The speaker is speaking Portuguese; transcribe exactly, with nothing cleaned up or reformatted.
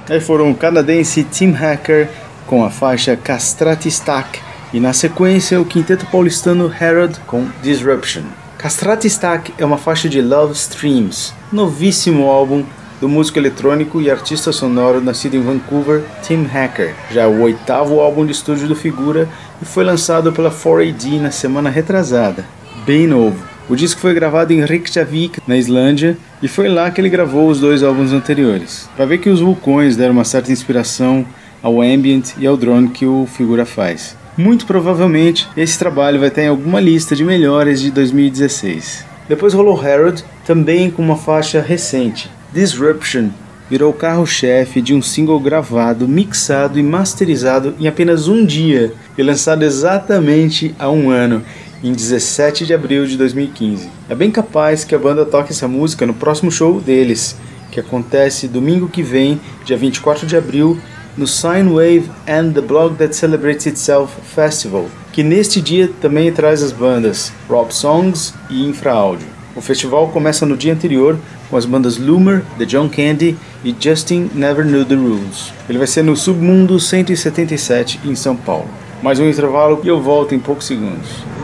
Aí foram o canadense Tim Hacker com a faixa Castrati Stack e na sequência o quinteto paulistano Herod com Disruption. Castrati Stack é uma faixa de Love Streams, novíssimo álbum do músico eletrônico e artista sonoro nascido em Vancouver, Tim Hacker. Já é o oitavo álbum de estúdio do Figura e foi lançado pela quatro A D na semana retrasada. Bem novo. O disco foi gravado em Reykjavik, na Islândia, e foi lá que ele gravou os dois álbuns anteriores. Para ver que os vulcões deram uma certa inspiração ao ambient e ao drone que o Figura faz. Muito provavelmente esse trabalho vai estar em alguma lista de melhores de dois mil e dezesseis. Depois rolou Herod, também com uma faixa recente. Disruption virou o carro-chefe de um single gravado, mixado e masterizado em apenas um dia e lançado exatamente há um ano, em dezessete de abril de dois mil e quinze. É bem capaz que a banda toque essa música no próximo show deles, que acontece domingo que vem, dia vinte e quatro de abril, no Sine Wave and the Blog That Celebrates Itself Festival, que neste dia também traz as bandas Rob Songs e Infra Audio. O festival começa no dia anterior com as bandas Loomer, The John Candy e Justin Never Knew the Rules. Ele vai ser no Submundo cento e setenta e sete em São Paulo. Mais um intervalo e eu volto em poucos segundos.